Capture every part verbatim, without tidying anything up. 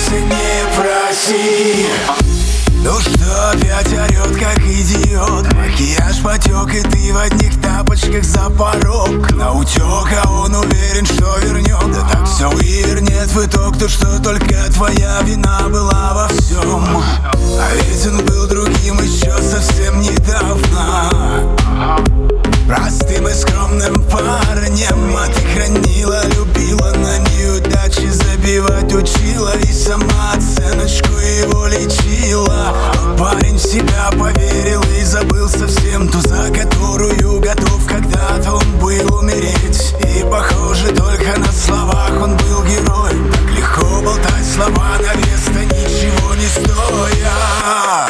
бойся, не проси. Ну что, опять орёт, как идиот. Макияж потек, и ты в одних тапочках за порог. Наутек, а он уверен, что вернет. Да так все вывернет в итог то, что только твоя вина была во всем. А ведь он был другим еще совсем недавно, простым и скромным парнем. А ты хранила, любила, на неудачи забивать учила, и сама оценочку его лечила. Парень в себя поверил и забыл совсем ту, за которую готов когда-то он был умереть. И похоже, только на словах он был героем. Так легко болтать слова на вес-то ничего не стоят.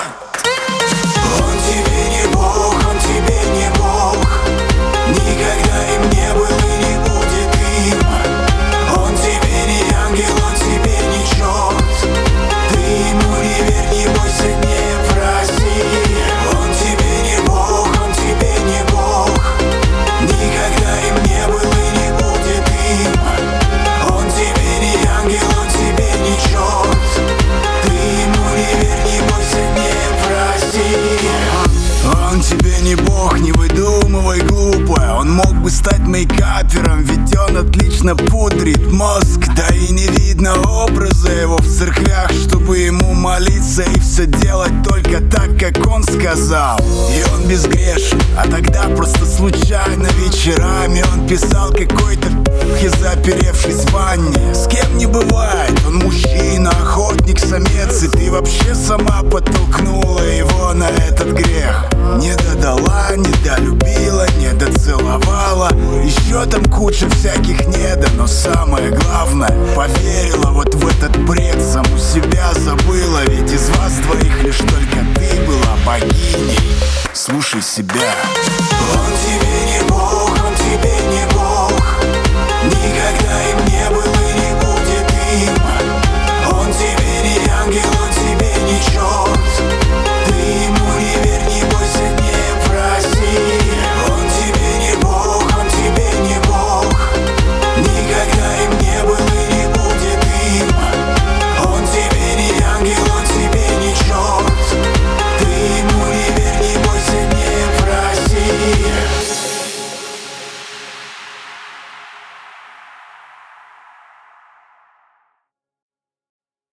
Он тебе не Бог, он тебе не Бог, никогда им не был и не будет им. Он тебе не ангел, он тебе не черт, ты ему не верь, не бойся, не проси. Он тебе не Бог, он тебе не Бог, никогда им не был и не будет им. Он тебе не ангел, он тебе не черт, ты ему не верь, не бойся, не проси. Он тебе не Бог, не выдумывай глупое. Он мог бы стать мейкапером, ведь он отлично пудрит мозг. Да и не видно образа его в церквях, чтобы ему молиться и все делать только так, как он сказал. И он безгрешен, а тогда просто случайно вечерами он писал какой-то и заперевшись в ванне. С кем не бывает, он мужчина, охотник, самец, и ты вообще сама подтолкнула его на этот грех. Не додала, не долюбила, не доцеловала, еще там куча всяких недо. Но самое главное, поверила вот в этот бред, саму себя забыла. Ведь из вас двоих лишь только ты была богиней. Слушай себя. Он тебе